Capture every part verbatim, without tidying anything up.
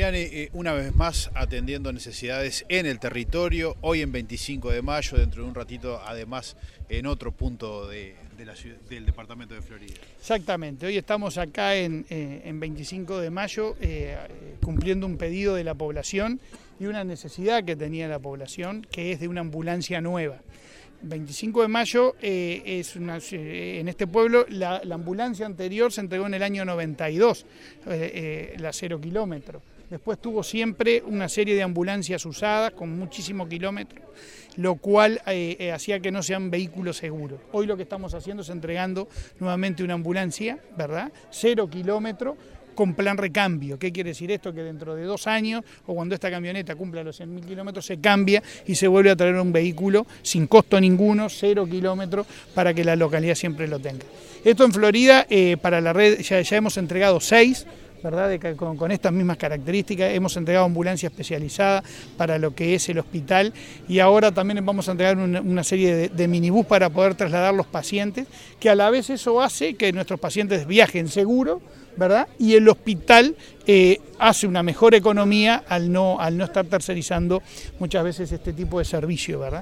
Damiani, eh, una vez más atendiendo necesidades en el territorio, hoy en veinticinco de mayo, dentro de un ratito además en otro punto de, de la ciudad, del departamento de Florida. Exactamente, hoy estamos acá en, eh, en veinticinco de mayo eh, cumpliendo un pedido de la población y una necesidad que tenía la población, que es de una ambulancia nueva. veinticinco de mayo eh, es una, eh, en este pueblo la, la ambulancia anterior se entregó en el año noventa y dos, eh, eh, la cero kilómetro. Después tuvo siempre una serie de ambulancias usadas con muchísimos kilómetros, lo cual eh, eh, hacía que no sean vehículos seguros. Hoy lo que estamos haciendo es entregando nuevamente una ambulancia, ¿verdad? Cero kilómetro, con plan recambio. ¿Qué quiere decir esto? Que dentro de dos años, o cuando esta camioneta cumpla los cien mil kilómetros, se cambia y se vuelve a traer un vehículo sin costo ninguno, cero kilómetros, para que la localidad siempre lo tenga. Esto en Florida, eh, para la red, ya, ya hemos entregado seis, ¿verdad? De, con, con estas mismas características, hemos entregado ambulancia especializada para lo que es el hospital y ahora también vamos a entregar una, una serie de, de minibús para poder trasladar los pacientes, que a la vez eso hace que nuestros pacientes viajen seguro, ¿verdad? Y el hospital eh, hace una mejor economía al no, al no estar tercerizando muchas veces este tipo de servicio, ¿verdad?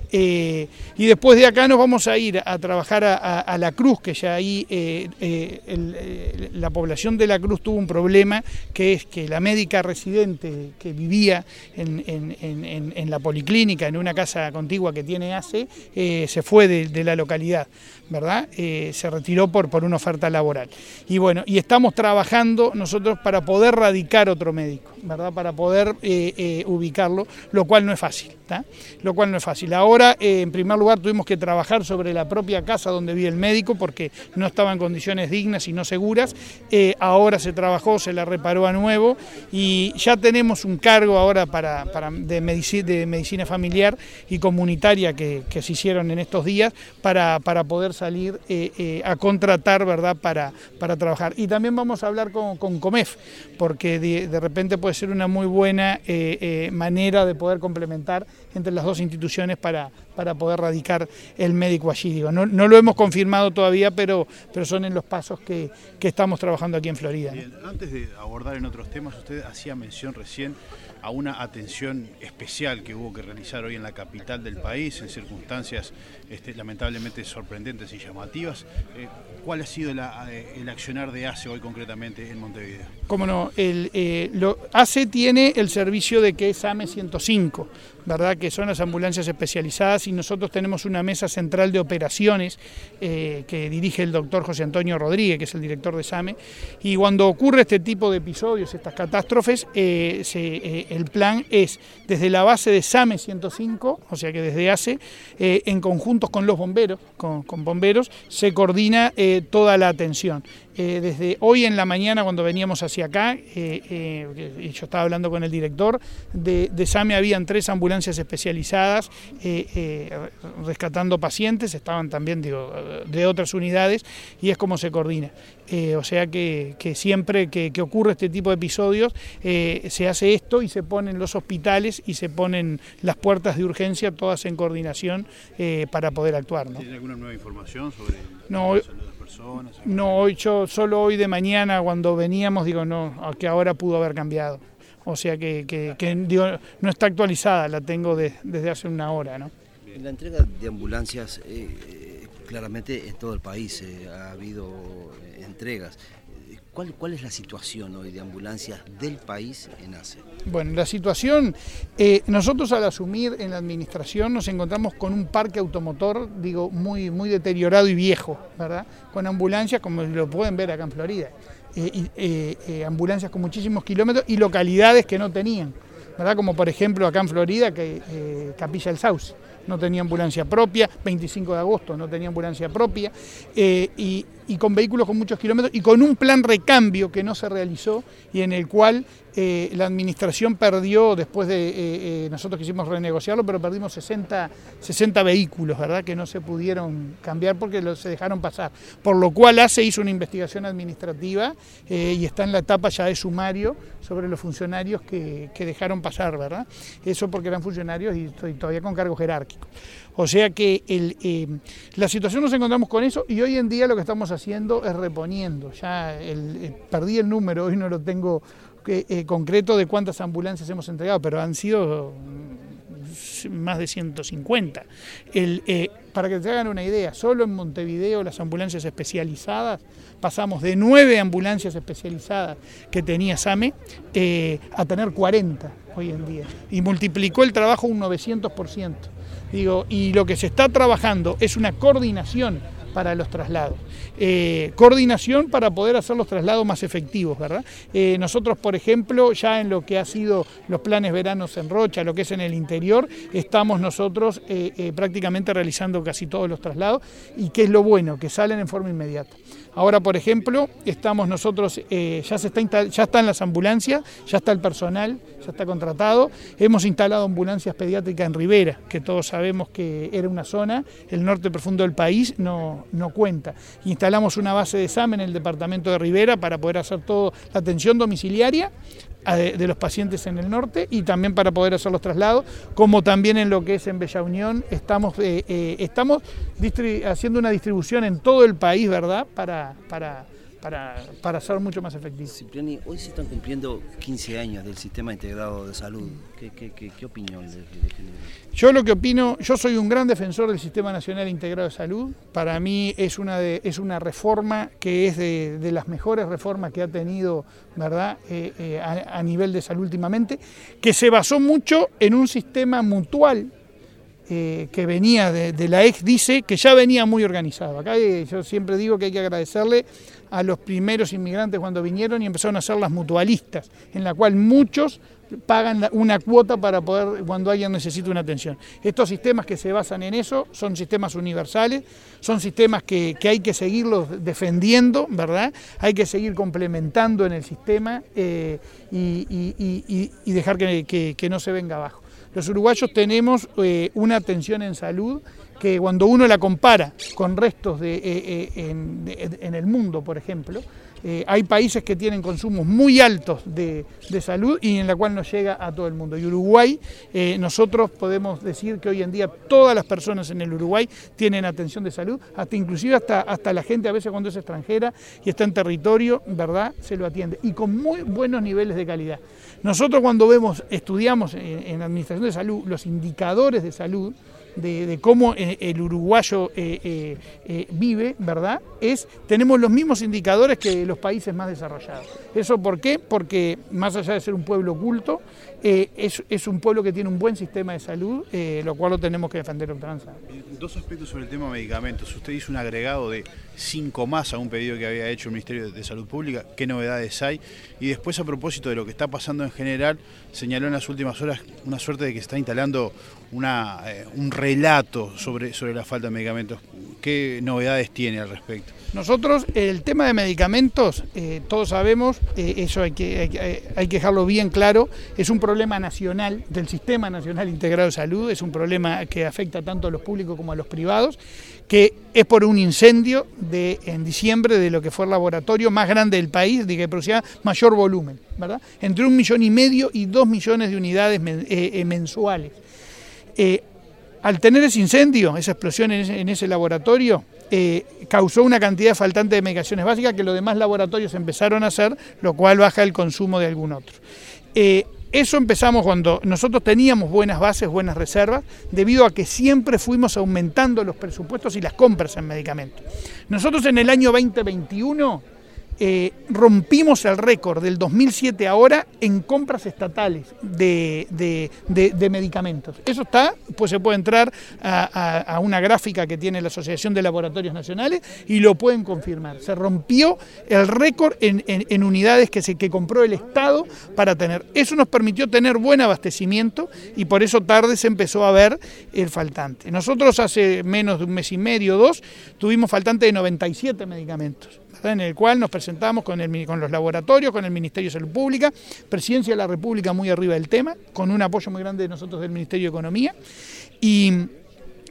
Eh, y después de acá nos vamos a ir a trabajar a, a, a La Cruz, que ya ahí eh, eh, el, eh, la población de La Cruz tuvo un problema, que es que la médica residente que vivía en, en, en, en la policlínica, en una casa contigua que tiene A C E, eh, se fue de, de la localidad, ¿verdad? Eh, se retiró por, por una oferta laboral. Y bueno, y estamos trabajando nosotros para poder radicar otro médico, ¿verdad? Para poder eh, eh, ubicarlo, lo cual no es fácil, ¿tá? Lo cual no es fácil. Ahora, eh, en primer lugar, tuvimos que trabajar sobre la propia casa donde vive el médico porque no estaba en condiciones dignas y no seguras. Eh, ahora se trabajó, se la reparó a nuevo y ya tenemos un cargo ahora para, para de, medici, de medicina familiar y comunitaria que, que se hicieron en estos días para, para poder salir eh, eh, a contratar, ¿verdad? Para, para trabajar. Y también vamos a hablar con, con Comef, porque de, de repente puede ser una muy buena eh, eh, manera de poder complementar entre las dos instituciones para, para poder radicar el médico allí. Digo, no, no lo hemos confirmado todavía, pero, pero son en los pasos que, que estamos trabajando aquí en Florida. Bien, antes de abordar en otros temas, usted hacía mención recién a una atención especial que hubo que realizar hoy en la capital del país, en circunstancias este, lamentablemente sorprendentes y llamativas. Eh, ¿Cuál ha sido la, eh, el accionar de A C E hoy concretamente en Montevideo? Cómo no, el, eh, lo, A C E tiene el servicio de que es A M E ciento cinco, ¿verdad? Que son las ambulancias especializadas y nosotros tenemos una mesa central de operaciones eh, que dirige el doctor José Antonio Rodríguez, que es el director de S A M E, y cuando ocurre este tipo de episodios, estas catástrofes, eh, se, eh, el plan es desde la base de S A M E ciento cinco, o sea que desde A C E, eh, en conjuntos con los bomberos, con, con bomberos, se coordina eh, toda la atención. Eh, desde hoy en la mañana cuando veníamos hacia acá, eh, eh, yo estaba hablando con el director, de, de S A M E habían tres ambulancias especializadas eh, eh, rescatando pacientes, estaban también digo, de otras unidades y es como se coordina. Eh, o sea que, que siempre que, que ocurre este tipo de episodios eh, se hace esto y se ponen los hospitales y se ponen las puertas de urgencia todas en coordinación eh, para poder actuar, ¿no? ¿Tiene alguna nueva información sobre no, la salud de las personas? No, hoy yo solo hoy de mañana cuando veníamos digo no, que ahora pudo haber cambiado. O sea que, que, que digo, no está actualizada, la tengo de, desde hace una hora, ¿no? En la entrega de ambulancias, eh, claramente en todo el país eh, ha habido eh, entregas. ¿Cuál, ¿Cuál es la situación hoy de ambulancias del país en A C E? Bueno, la situación, eh, nosotros al asumir en la administración nos encontramos con un parque automotor, digo, muy, muy deteriorado y viejo, ¿verdad? Con ambulancias, como lo pueden ver acá en Florida, eh, eh, eh, ambulancias con muchísimos kilómetros y localidades que no tenían, ¿verdad? Como por ejemplo acá en Florida, que eh, Capilla del Sauce no tenía ambulancia propia, veinticinco de agosto no tenía ambulancia propia, eh, y, y con vehículos con muchos kilómetros y con un plan recambio que no se realizó y en el cual eh, la administración perdió, después de, eh, eh, nosotros quisimos renegociarlo, pero perdimos sesenta, sesenta vehículos, ¿verdad? Que no se pudieron cambiar porque los, se dejaron pasar, por lo cual A C E hizo una investigación administrativa eh, y está en la etapa ya de sumario sobre los funcionarios que, que dejaron pasar, ¿verdad? Eso porque eran funcionarios y estoy todavía con cargo jerárquico. O sea que el, eh, la situación nos encontramos con eso y hoy en día lo que estamos haciendo es reponiendo. Ya el, eh, perdí el número, hoy no lo tengo eh, eh, concreto de cuántas ambulancias hemos entregado, pero han sido más de ciento cincuenta. El, eh, para que te hagan una idea, solo en Montevideo las ambulancias especializadas, pasamos de nueve ambulancias especializadas que tenía SAME eh, a tener cuarenta hoy en día, y multiplicó el trabajo un novecientos por ciento. Digo, y lo que se está trabajando es una coordinación para los traslados, eh, coordinación para poder hacer los traslados más efectivos, ¿verdad? Eh, nosotros, por ejemplo, ya en lo que ha sido los planes veranos en Rocha, lo que es en el interior, estamos nosotros eh, eh, prácticamente realizando casi todos los traslados, y que es lo bueno, que salen en forma inmediata. Ahora, por ejemplo, estamos nosotros, eh, ya, se está ya están las ambulancias, ya está el personal, ya está contratado. Hemos instalado ambulancias pediátricas en Rivera, que todos sabemos que era una zona, el norte profundo del país no, no cuenta. Instalamos una base de SAME en el departamento de Rivera para poder hacer toda la atención domiciliaria de los pacientes en el norte, y también para poder hacer los traslados, como también en lo que es en Bella Unión. Estamos, eh, eh, estamos haciendo una distribución en todo el país, ¿verdad?, para, para, para, para ser mucho más efectivo. Cipriani, hoy se están cumpliendo quince años del Sistema Integrado de Salud. ¿Qué, qué, qué, qué opinión le, le genera? Yo lo que opino, yo soy un gran defensor del Sistema Nacional Integrado de Salud. Para mí es una, de, es una reforma que es de, de las mejores reformas que ha tenido, ¿verdad?, eh, eh, a, a nivel de salud últimamente, que se basó mucho en un sistema mutual eh, que venía de, de la ex dice, que ya venía muy organizado. Acá eh, yo siempre digo que hay que agradecerle a los primeros inmigrantes cuando vinieron y empezaron a ser las mutualistas, en la cual muchos pagan una cuota para poder, cuando alguien necesita una atención. Estos sistemas que se basan en eso son sistemas universales, son sistemas que, que hay que seguirlos defendiendo, ¿verdad? Hay que seguir complementando en el sistema eh, y, y, y, y dejar que, que, que no se venga abajo. Los uruguayos tenemos eh, una atención en salud que cuando uno la compara con restos de, eh, eh, en, de, en el mundo, por ejemplo, eh, hay países que tienen consumos muy altos de, de salud y en la cual no llega a todo el mundo. Y Uruguay, eh, nosotros podemos decir que hoy en día todas las personas en el Uruguay tienen atención de salud, hasta inclusive hasta, hasta la gente a veces cuando es extranjera y está en territorio, ¿verdad?, se lo atiende, y con muy buenos niveles de calidad. Nosotros cuando vemos, estudiamos en, en Administración de Salud los indicadores de salud, De, de cómo el uruguayo eh, eh, eh, vive, ¿verdad?, es, tenemos los mismos indicadores que los países más desarrollados. ¿Eso por qué? Porque más allá de ser un pueblo culto, eh, es, es un pueblo que tiene un buen sistema de salud, eh, lo cual lo tenemos que defender ultranza. Dos aspectos sobre el tema de medicamentos. Usted hizo un agregado de cinco más a un pedido que había hecho el Ministerio de Salud Pública. ¿Qué novedades hay? Y después, a propósito de lo que está pasando en general, señaló en las últimas horas una suerte de que se está instalando una, eh, un relato sobre, sobre la falta de medicamentos. ¿Qué novedades tiene al respecto? Nosotros, el tema de medicamentos, eh, todos sabemos, eh, eso hay que, hay, hay que dejarlo bien claro, es un problema nacional, del Sistema Nacional Integrado de Salud, es un problema que afecta tanto a los públicos como a los privados, que es por un incendio de, en diciembre de lo que fue el laboratorio más grande del país, de que producía mayor volumen, ¿verdad?, entre un millón y medio y dos millones de unidades men, eh, eh, mensuales. Eh, al tener ese incendio, esa explosión en ese, en ese laboratorio, eh, causó una cantidad faltante de medicaciones básicas que los demás laboratorios empezaron a hacer, lo cual baja el consumo de algún otro. Eh, Eso empezamos cuando nosotros teníamos buenas bases, buenas reservas, debido a que siempre fuimos aumentando los presupuestos y las compras en medicamentos. Nosotros en el año veinte veintiuno eh, rompimos el récord del dos mil siete ahora en compras estatales de, de, de, de medicamentos. Eso está, pues se puede entrar a, a, a una gráfica que tiene la Asociación de Laboratorios Nacionales y lo pueden confirmar. Se rompió el récord en, en, en unidades que, se, que compró el Estado para tener. Eso nos permitió tener buen abastecimiento y por eso tarde se empezó a ver el faltante. Nosotros hace menos de un mes y medio, dos, tuvimos faltante de noventa y siete medicamentos, en el cual nos presentamos con, el, con los laboratorios, con el Ministerio de Salud Pública, Presidencia de la República muy arriba del tema, con un apoyo muy grande de nosotros del Ministerio de Economía, y,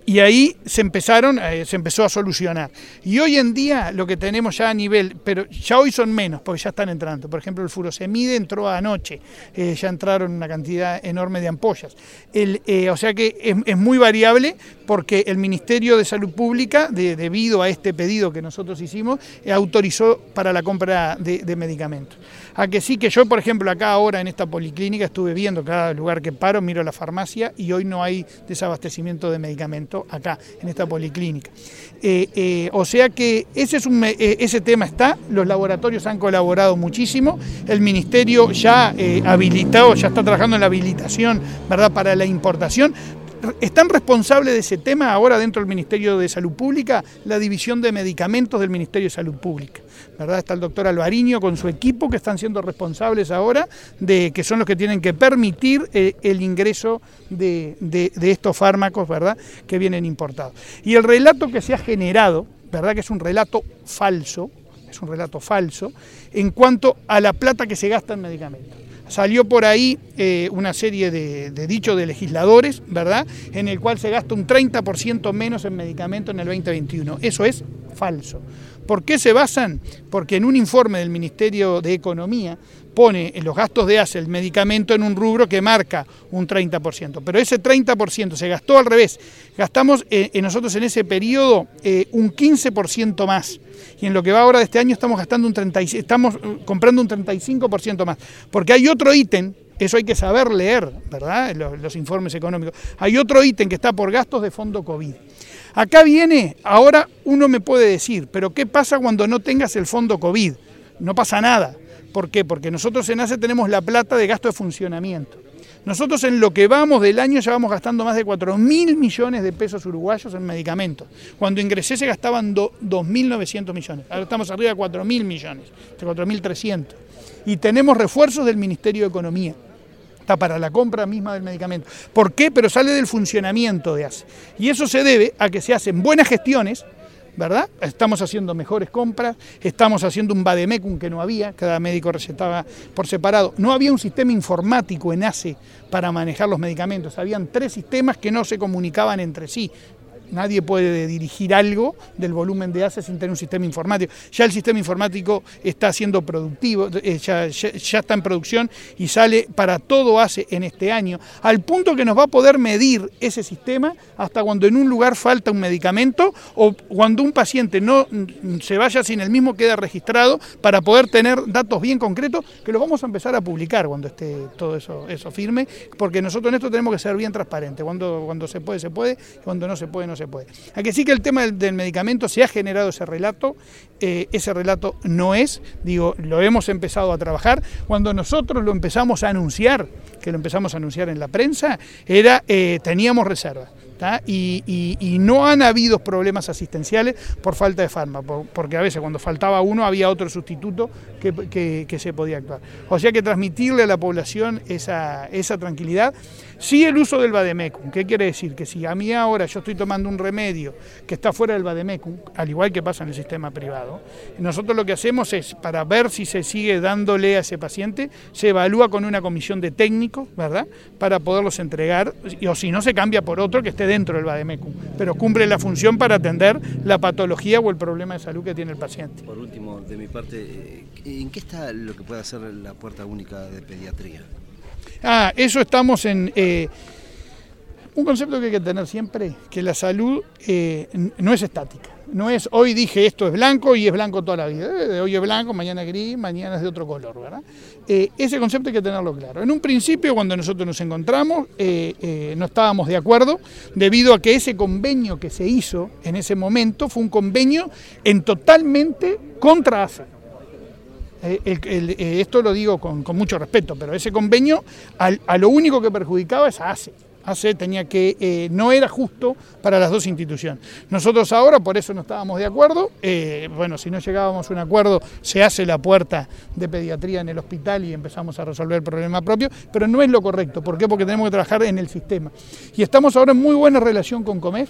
y ahí se empezaron, eh, se empezó a solucionar. Y hoy en día lo que tenemos ya a nivel, pero ya hoy son menos, porque ya están entrando. Por ejemplo, el furosemide entró anoche, eh, ya entraron una cantidad enorme de ampollas. El, eh, o sea que es, es muy variable, porque el Ministerio de Salud Pública, de, debido a este pedido que nosotros hicimos, eh, autorizó para la compra de, de medicamentos. A que sí, que yo, por ejemplo, acá ahora en esta policlínica estuve viendo cada lugar que paro, miro la farmacia y hoy no hay desabastecimiento de medicamentos acá, en esta policlínica. Eh, eh, o sea que ese, es un, eh, ese tema está, los laboratorios han colaborado muchísimo, el Ministerio ya eh, habilitado, ya está trabajando en la habilitación, ¿verdad?, para la importación. Están responsables de ese tema ahora dentro del Ministerio de Salud Pública, la División de Medicamentos del Ministerio de Salud Pública, ¿verdad? Está el doctor Alvariño con su equipo, que están siendo responsables ahora, de que son los que tienen que permitir eh, el ingreso de, de, de estos fármacos, ¿verdad?, que vienen importados. Y el relato que se ha generado, ¿verdad?, que es un relato falso, es un relato falso, en cuanto a la plata que se gasta en medicamentos. Salió por ahí eh, una serie de, de dichos de legisladores, ¿verdad?, en el cual se gasta un treinta por ciento menos en medicamentos en el veinte veintiuno. Eso es falso. ¿Por qué se basan? Porque en un informe del Ministerio de Economía pone en los gastos de A S E el medicamento en un rubro que marca un treinta por ciento, pero ese treinta por ciento se gastó al revés. Gastamos eh, en nosotros en ese periodo eh, un quince por ciento más, y en lo que va ahora de este año estamos gastando un treinta y cinco, estamos comprando un treinta y cinco por ciento más, porque hay otro ítem, eso hay que saber leer, ¿verdad?, los, los informes económicos. Hay otro ítem que está por gastos de fondo COVID. Acá viene, ahora uno me puede decir, pero ¿qué pasa cuando no tengas el fondo COVID? No pasa nada. ¿Por qué? Porque nosotros en A S E tenemos la plata de gasto de funcionamiento. Nosotros en lo que vamos del año ya vamos gastando más de cuatro mil millones de pesos uruguayos en medicamentos. Cuando ingresé se gastaban dos mil novecientos millones. Ahora estamos arriba de cuatro mil millones, de cuatro mil trescientos. Y tenemos refuerzos del Ministerio de Economía. Está para la compra misma del medicamento. ¿Por qué? Pero sale del funcionamiento de A S E. Y eso se debe a que se hacen buenas gestiones, ¿verdad? Estamos haciendo mejores compras, estamos haciendo un vademecum que no había, cada médico recetaba por separado. No había un sistema informático en A S E para manejar los medicamentos, habían tres sistemas que no se comunicaban entre sí. Nadie puede dirigir algo del volumen de A S E sin tener un sistema informático. Ya el sistema informático está siendo productivo, ya, ya, ya está en producción y sale para todo A S E en este año, al punto que nos va a poder medir ese sistema hasta cuando en un lugar falta un medicamento o cuando un paciente no se vaya sin el mismo queda registrado, para poder tener datos bien concretos que los vamos a empezar a publicar cuando esté todo eso, eso firme, porque nosotros en esto tenemos que ser bien transparentes. Cuando, cuando se puede, se puede, cuando no se puede, no se puede. A que sí que el tema del, del medicamento se ha generado ese relato, eh, ese relato no es, digo, lo hemos empezado a trabajar. Cuando nosotros lo empezamos a anunciar, que lo empezamos a anunciar en la prensa, era eh, teníamos reservas. Y, y, y no han habido problemas asistenciales por falta de fármaco, porque a veces cuando faltaba uno había otro sustituto que, que, que se podía actuar. O sea que transmitirle a la población esa, esa tranquilidad. Sí, el uso del vademecum. ¿Qué quiere decir? Que si a mí ahora yo estoy tomando un remedio que está fuera del vademecum, al igual que pasa en el sistema privado, nosotros lo que hacemos es, para ver si se sigue dándole a ese paciente, se evalúa con una comisión de técnicos, ¿verdad?, para poderlos entregar, o si no se cambia por otro que esté dentro del vademecum, pero cumple la función para atender la patología o el problema de salud que tiene el paciente. Por último, de mi parte, ¿en qué está lo que puede hacer la puerta única de pediatría? Ah, eso estamos en... Eh, un concepto que hay que tener siempre, que la salud eh, no es estática. No es hoy dije esto es blanco y es blanco toda la vida. Eh, hoy es blanco, mañana es gris, mañana es de otro color, ¿verdad? Eh, ese concepto hay que tenerlo claro. En un principio, cuando nosotros nos encontramos, eh, eh, no estábamos de acuerdo, debido a que ese convenio que se hizo en ese momento fue un convenio en totalmente contra A S E. Eh, el, el, eh, esto lo digo con, con mucho respeto, pero ese convenio al, a lo único que perjudicaba es a A S E. A S E tenía que, eh, no era justo para las dos instituciones. Nosotros ahora, por eso no estábamos de acuerdo, eh, bueno, si no llegábamos a un acuerdo, se hace la puerta de pediatría en el hospital y empezamos a resolver el problema propio, pero no es lo correcto. ¿Por qué? Porque tenemos que trabajar en el sistema. Y estamos ahora en muy buena relación con COMEF,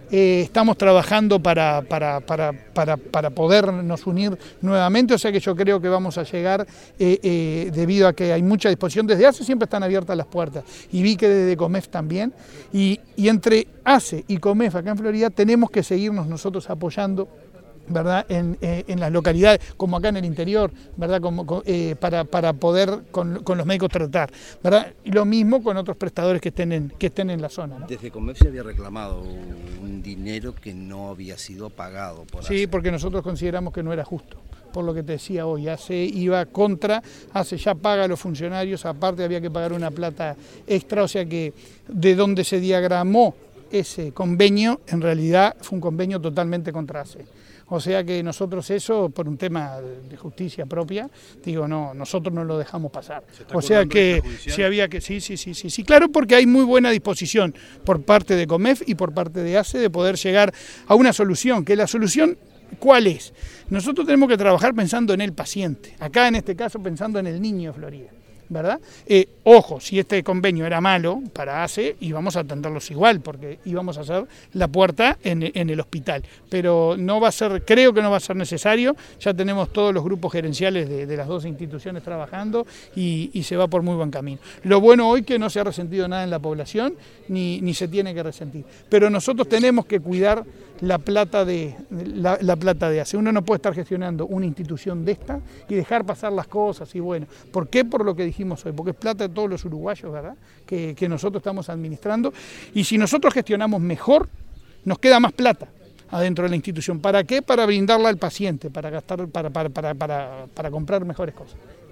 eh, estamos trabajando para, para, para, para, para podernos unir nuevamente, o sea que yo creo que vamos a llegar, eh, eh, debido a que hay mucha disposición, desde ACE siempre están abiertas las puertas, y vi que desde COMEF también, y, y entre ACE y COMEF acá en Florida tenemos que seguirnos nosotros apoyando, ¿verdad? En, eh, en las localidades, como acá en el interior, ¿verdad? Como, eh, para, para poder con, con los médicos tratar, ¿verdad? Y lo mismo con otros prestadores que estén en, que estén en la zona, ¿no? Desde COMEF se había reclamado un dinero que no había sido pagado por ACE. Sí, porque nosotros consideramos que no era justo. Por lo que te decía hoy, ACE iba contra, ACE ya paga a los funcionarios, aparte había que pagar una plata extra, o sea que de donde se diagramó ese convenio, en realidad fue un convenio totalmente contra ACE. O sea que nosotros eso, por un tema de justicia propia, digo, no, nosotros no lo dejamos pasar. O sea que sí había que, sí, sí, sí, sí, sí, claro, porque hay muy buena disposición por parte de COMEF y por parte de ACE de poder llegar a una solución, que la solución, ¿cuál es? Nosotros tenemos que trabajar pensando en el paciente, acá en este caso pensando en el niño de Florida, ¿verdad? Eh, ojo, si este convenio era malo para ACE, íbamos a atenderlos igual, porque íbamos a hacer la puerta en, en el hospital, pero no va a ser, creo que no va a ser necesario, ya tenemos todos los grupos gerenciales de, de las dos instituciones trabajando y, y se va por muy buen camino. Lo bueno hoy que no se ha resentido nada en la población, ni, ni se tiene que resentir, pero nosotros tenemos que cuidar la plata de, la, la plata de ACE. Uno no puede estar gestionando una institución de esta y dejar pasar las cosas, y bueno, ¿por qué? Por lo que dijimos hoy, porque es plata de todos los uruguayos, ¿verdad?, que, que nosotros estamos administrando, y si nosotros gestionamos mejor, nos queda más plata adentro de la institución. ¿Para qué? Para brindarla al paciente, para gastar, para, para, para, para, para comprar mejores cosas.